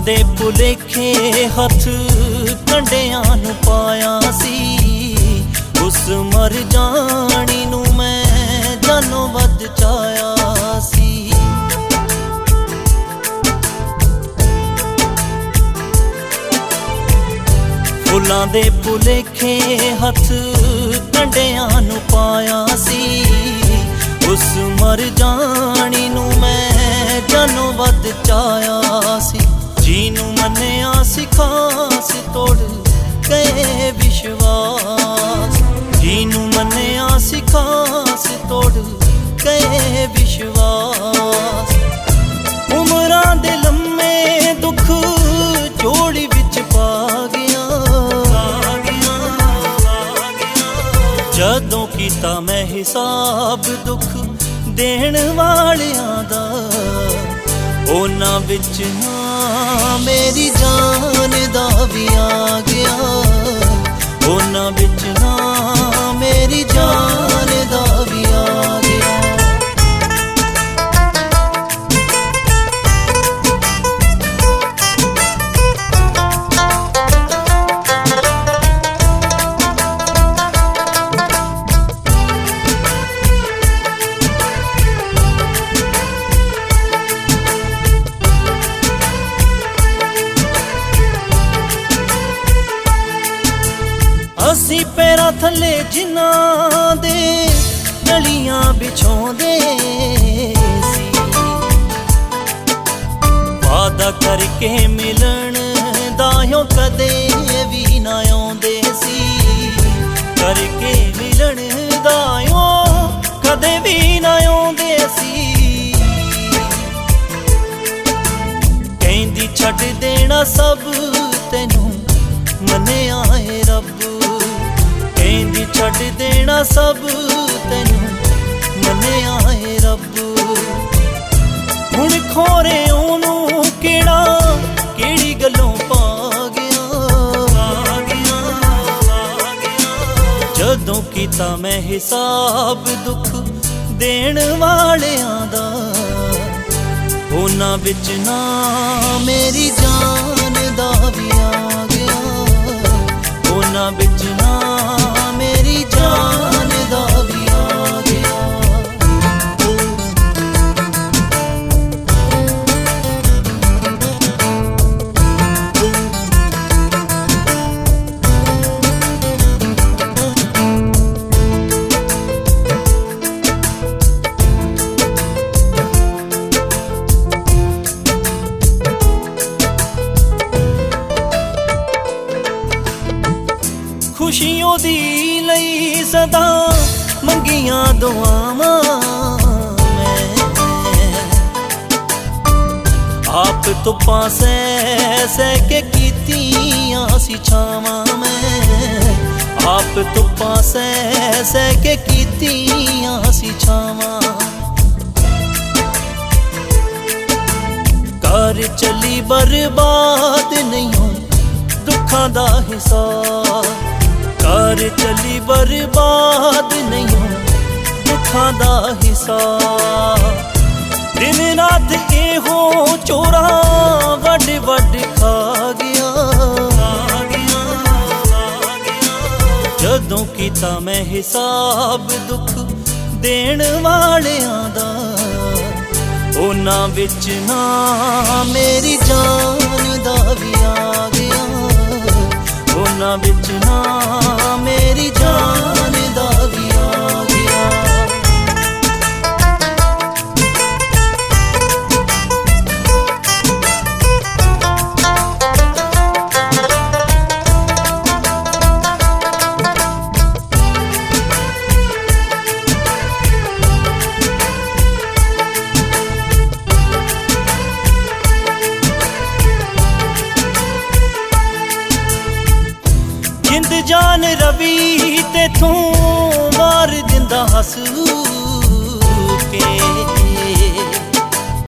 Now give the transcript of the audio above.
दे भुलेखे हथ कंडियां नूं पाया सी, उस मर जानी नूं मैं जानो वध चाया सी। फुलां दे भुलेखे हथ कंडियां नूं पाया सी, उस मर जानी नूं मैं जानो वध चाया सी। जीनू मन्निया सी खास तोड़ गए विश्वास, जीनू मन्निया सी खास तोड़ गए विश्वास। उमरां दे लम्मे दुख जोड़ी विच पा गया, जदों कीता मैं हिसाब दुख देण वालियां दा, उन्हां विच ना मेरी जान दा भी आ गया, उन्हां विच ना मेरी जान दा भी आ गया। असी पैरां थल्ले जिन्हां दे गलियां बिछाउंदे सी, वादा करके मिलन दायों कदे भी ना आउंदे सी, करके मिलन दायों कदे भी ना आउंदे सी। कहंदी छड्ड देना सब तैनूं मन्निया है रब, कहंदी छड्ड देना सब तैनूं मन्निया है रब। हुण खोरे ओनूं केड़ी गल्लों पा गया, जदों कीता मैं हिसाब दुख देण वालियां दा, उन्हां विच ना मेरी जान दा भी आ गया, उन्हां विच ना मेरी जान दा भी आ गया। खुशियों दी लई सदा मंगियां दुआवां मैं, आप तो पासे सह के कीतियां सी छावां मैं, आप तो पासे सह के कीतियां सी छावां। कर चली बर्बाद नहीं हो दुखां दा हिसाब, कर चली बर्बाद नहीं हो दुखां दा हिसाब। दिन रात एहो चोरा वड वड खा गया, जदों कीता मैं हिसाब दुख देण वालियां दा, उन्हां विच ना मेरी जान दा भी आ गया, उन्हां विच ना मेरी जान दा भी आ गया। जिंद जान रवि तेथों वार दिंदा हस,